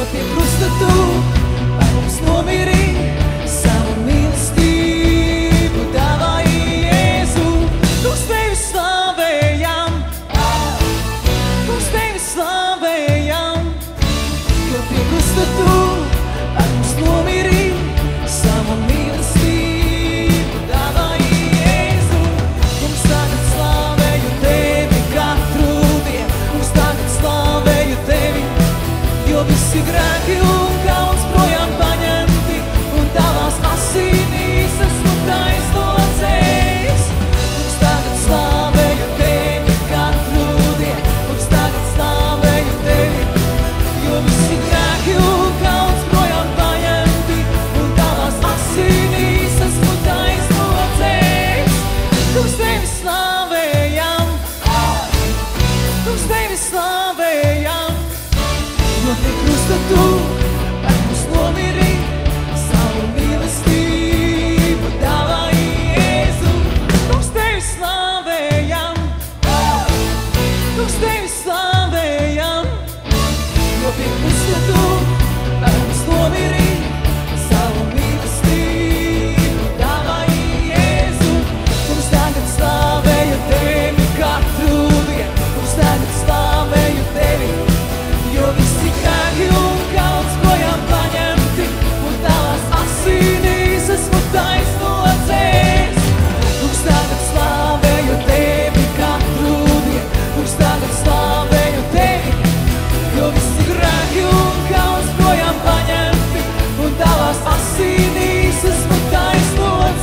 pie krusta tu par mums nomirīji, savu mīlestību dāvāji Jēzu. Kungs, tevi slavējam, kungs, tevi slavējam, jo pie krusta tu par mums nomirīji, savu mīlestību dāvāji Jēzu. Kungs, tagad slavēju tevi katru dienu, kungs, tagad slavēju tevi, jo visi grēki un kauns projām paņemti, un tavās asinīs esmu taisnots. Kungs, tagad slavēju tevi katru dienu, kungs, tagad slavēju tevi, jo visi grēki un kauns projām paņemti, un tavās asinīs esmu taisnots. Kungs, tevi slavējam, kungs, tevi slavējam, jo pie krusta tu par mums nomirīji, savu mīlestību dāvāji Jēzu. Kungs, tevi slavējam, kungs, tevi slavējam, jo pie krusta tu par mums nomirīji, savu mīlestību dāvāji Jēzu. Kungs, tagad slavēju tevi katru dienu, kungs, tagad slavēju tevi, jo visi grēki un kauns projām paņemti, un tavās asinīs esmu taisnots. Kungs, tagad slavēju tevi katru dienu, kungs, tagad slavēju tevi, jo visi grēki un kauns projām paņemti, un tavās asinīs esmu taisnots.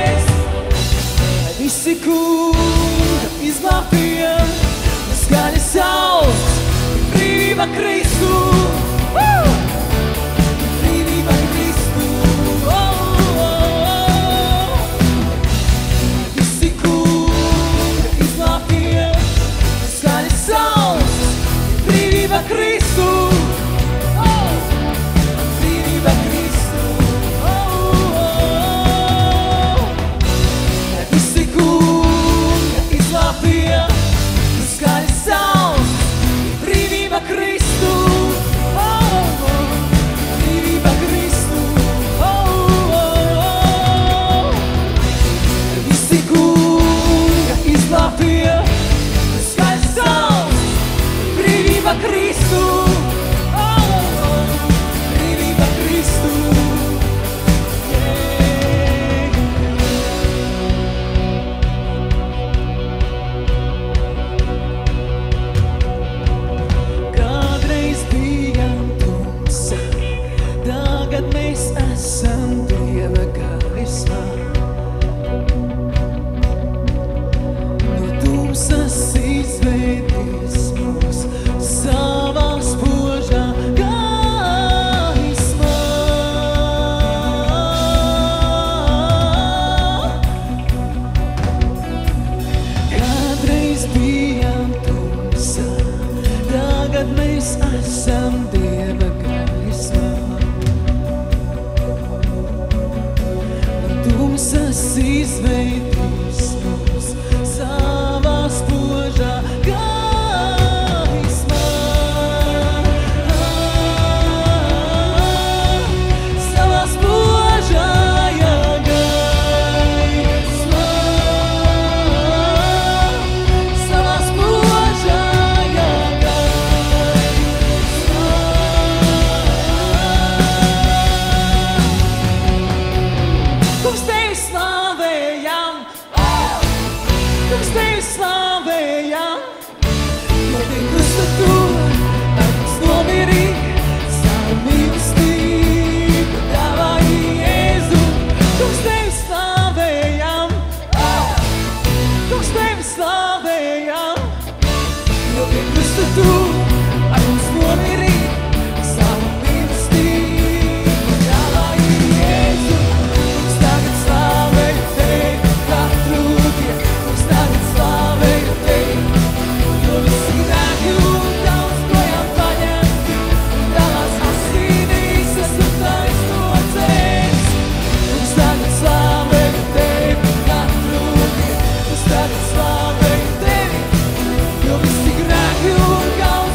Visi kunga izglābtie, skaļi sauc, brīvība Kristu, brīvība Kristu. Visi kunga izglābtie, skaļi sauc, brīvība Kristu, brīvība Kristu. Visi kunga izglābtie, skaļi sauc, brīvība Kristu, brīvība Kristu. Visi kunga izglābtie, skaļi sauc, brīvība Kristu, brīvība Kristu. Kādreiz bijām tumsā, tagad mēs esam Dieva gaismā. No tumsas izvedīs mūs savā spožā gaismā. Kādreiz bijām tumsā, tagad mēs esam Dieva gaismā. No tumsas izvedīs mūs savā spožā gaismā. Savā spožājā gaismā. Savā spožājā gaismā. Kungs, tevi slavējam, kungs, tevi slavējam, jo pie krusta tu par mums nomirīji, savu mīlestību dāvāji Jēzu. Kungs, tevi slavējam, kungs, tevi slavējam, jo pie krusta tu par mums nomirīji, savu mīlestību dāvāji Jēzu. Kungs, tagad slavēju tevi katru dienu, kungs, tagad slavēju tevi, jo visi grēki un kauns projām paņemti, un tavās asinīs esmu taisnots. Kungs, tagad slavēju tevi katru dienu, kungs, tagad slavēju tevi, jo visi grēki un kauns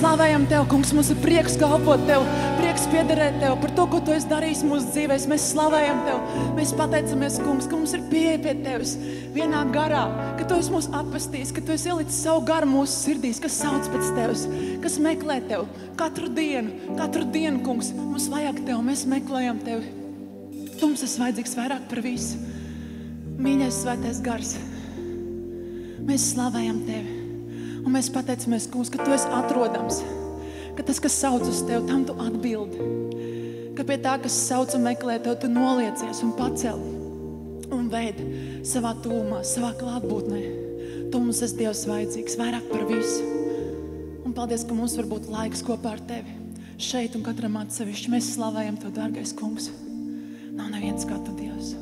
slavējam Tev, kungs, mums ir prieks kalpot Tev, prieks piederēt Tev par to, ko Tu esi darījis mūsu dzīvēs. Mēs slavējam Tev, mēs pateicamies, kungs, ka mums ir pieeja pie Tevis vienā garā, ka Tu esi mūs atpestījis, ka Tu esi ielicis savu garu mūsu sirdīs, kas sauc pēc Tevis, kas meklē Tev katru dienu, kungs, mums vajag Tev, mēs meklējam Tevi. Tu mums esi vajadzīgs vairāk par visu. Mīļais svētais gars, mēs slavējam Tevi. Un mēs pateicamies, kungs, ka Tu esi atrodams, ka tas, kas sauc uz Tev, tam Tu atbildi. Ka pie tā, kas sauc un meklē Tev, Tu noliecies un pacel un veid savā tūmā, savā klātbūtnē. Tu mums esi Dievs vajadzīgs, vairāk par visu. Un paldies, ka mums var būt laiks kopā ar Tevi. Šeit un katram atsevišķi mēs slavējam Tev, dārgais kungs. Nav neviens kā Tu, Dievs.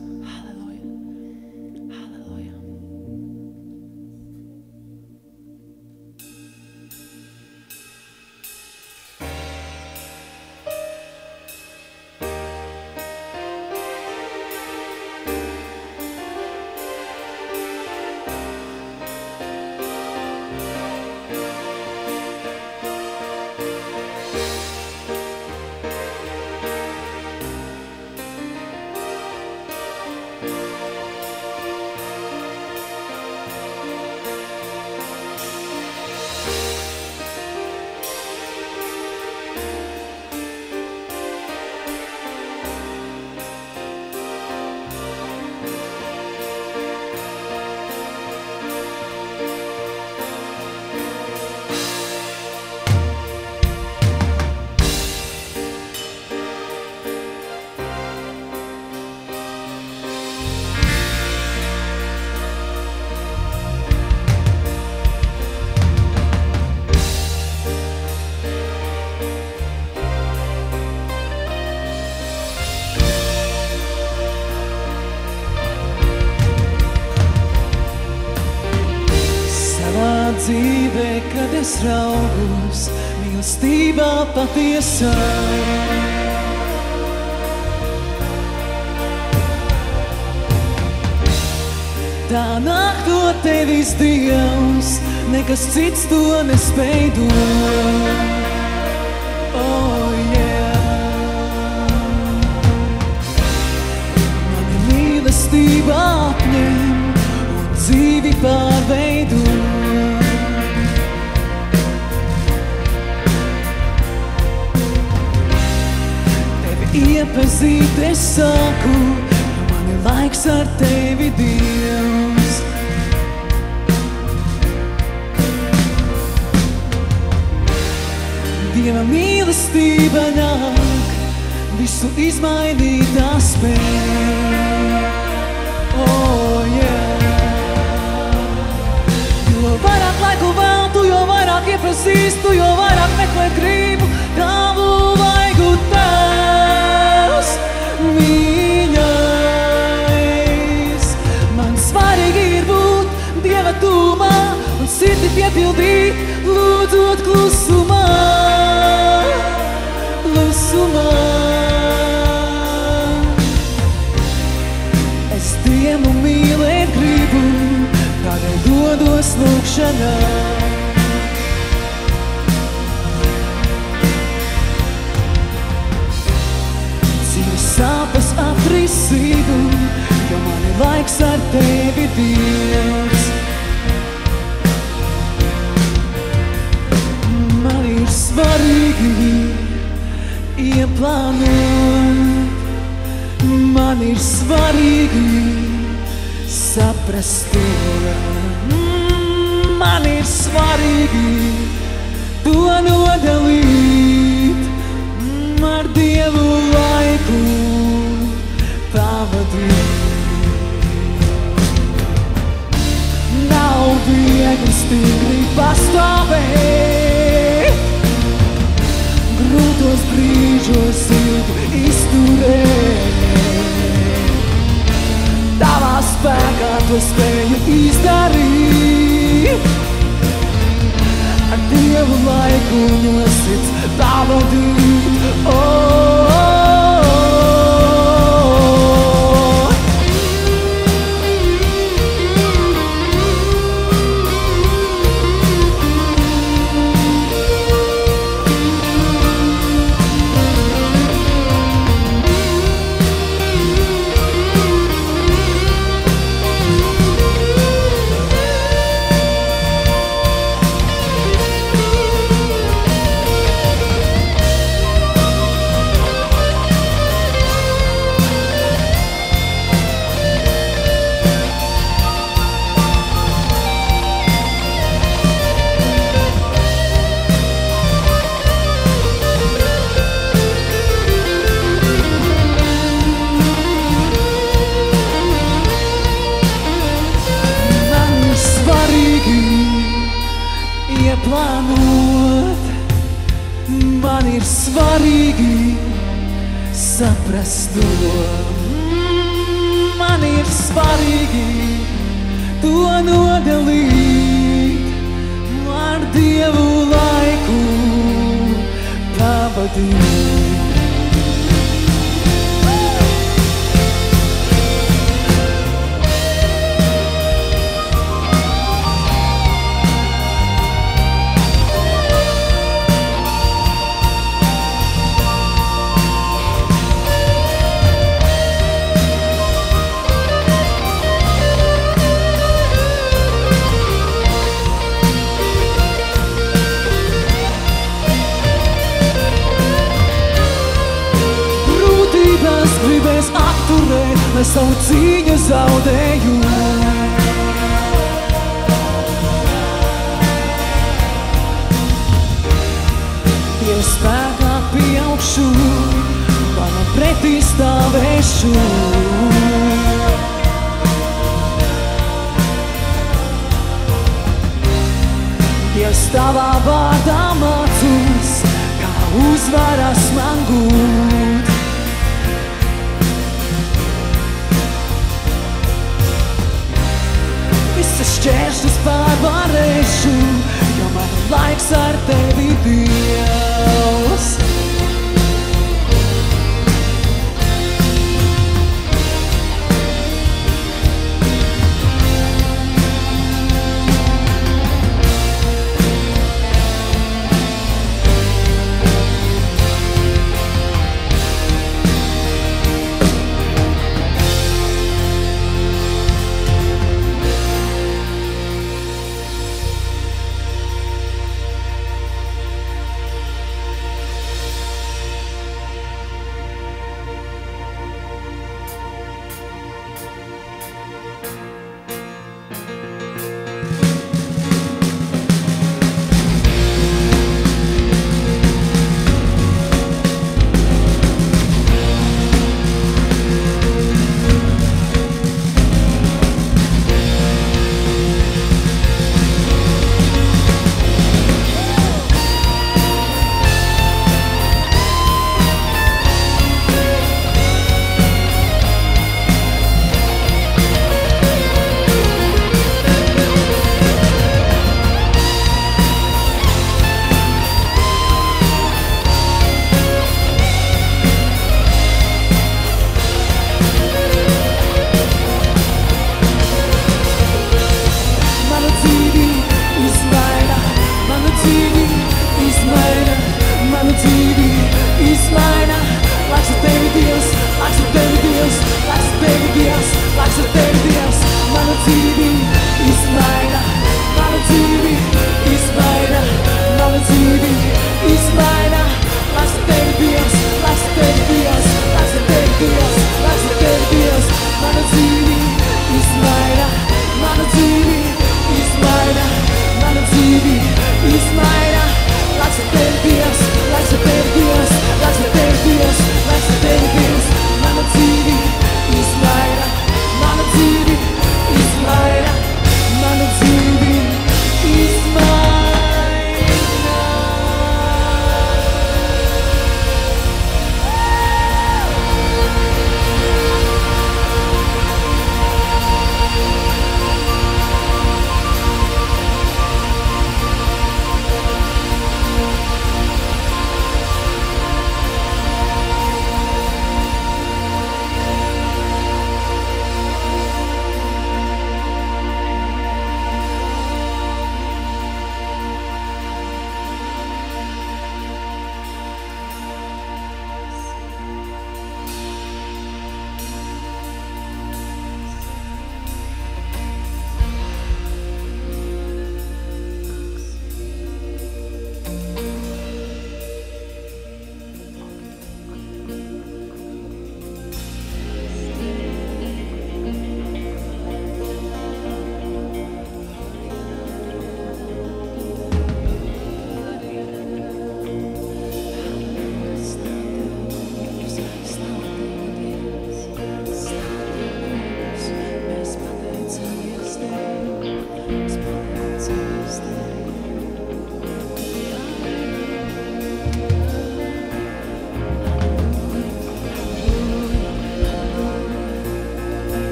Dzīvē, kad es raugos, mīlestībā patiesā. Tā nāk no Tevis, Dievs, nekas cits to nespēj dot. Oh, yeah. Mani mīlestība apņem un dzīvi pārveido. Iepazīt es sāku, jo man ir laiks ar Tevi, Dievs. Dieva mīlestība nāk, visu izmainīt spēj. Oh, yeah. Jo vairāk laiku veltu, jo vairāk iepazīstu, jo vairāk meklēt gribu Tavu vaigu Tēvs. Mīļais, man svarīgi ir būt Dieva tūmā un sirdi piepildīt, lūdzot klusumā, klusumā. Es Dievu mīlēt gribu, tādēļ dodos lūgšanā. Sāpes atrisītu, jo man ir laiks ar Tevi, Dievs. Man ir svarīgi ieplānot, man ir svarīgi saprast to. Man ir svarīgi to nodalīt ar Dievu laiku pavadīt. Nav viegli stingri pastāvēt, grūtos brīžos ilgi izturēt. Tavā spēkā to spēju izdarīt, ar Dievu laiku no sirds pavadīt. plānot. Man ir svarīgi saprast to. Man ir svarīgi to nodalīt, ar Dievu laiku pavadīt. Gribēs apturēt, lai savu cīņu zaudēju. Dieva spēkā pieaugšu, manam pretī stāvēšu. Dievs tavā vārdā mācos, kā uzvaras man gūt. Šķēršļus pārvarēšu, jo man laiks ar tevi, Dievs.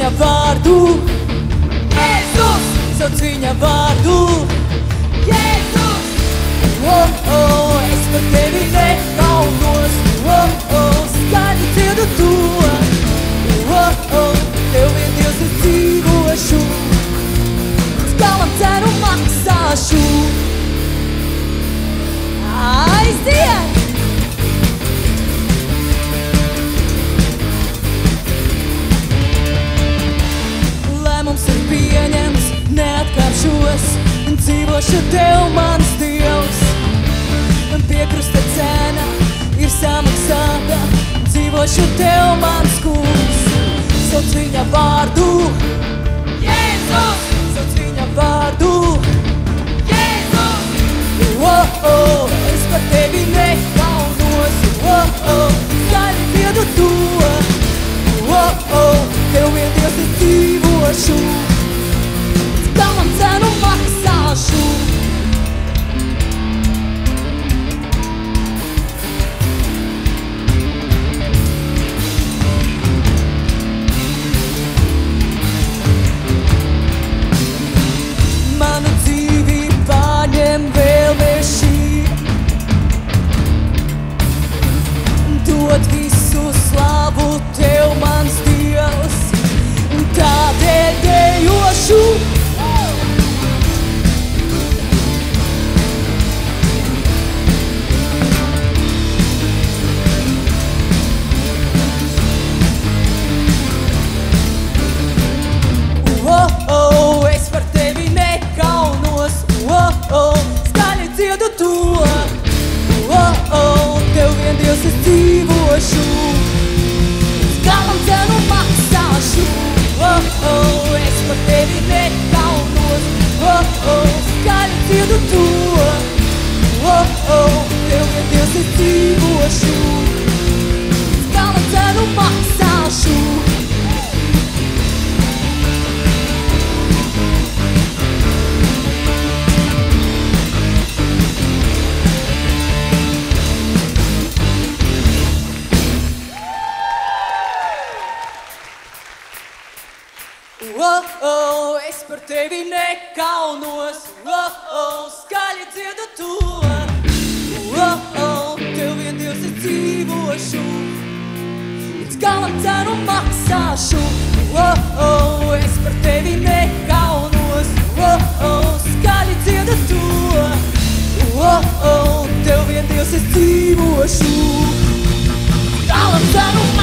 viņa vārdu, Jēzus, sauc viņa vārdu, Jēzus. Es par tevi nekaunos, skaļi dziedu to, tev vien Dievs es dzīvošu, līdz galam cenu maksāšu. Aizdien! Lēmums ir pieņemts, neatkāpšos, dzīvošu tev, mans Dievs. Pie krusta cena ir samaksāta, dzīvošu tev, mans kungs. Sauc viņa vārdu, Jēzus, sauc viņa vārdu, Jēzus. Es par tevi nekaunos, skaļi dziedu to, tev vien Dievs es dzīvošu, līdz galam cenu maksāšu. Manu dzīvi pārņem vēlme šī, dot visu slavu tev, mans Dievs, tādēļ dejošu. Es par tevi nekaunos, skaļi dziedu to, tev vien Dievs es dzīvošu, līdz galam cenu maksāšu. Es par tevi nekaunos, skaļi dziedu to, tev vien Dievs es dzīvošu, līdz galam cenu maksāšu. Es par tevi nekaunos, skaļi dziedu to, tev vien Dievs es dzīvošu, līdz galam cenu maksāšu. Es par tevi nekaunos, skaļi dziedu to, tev vien Dievs es dzīvošu, līdz galam cenu maksāšu.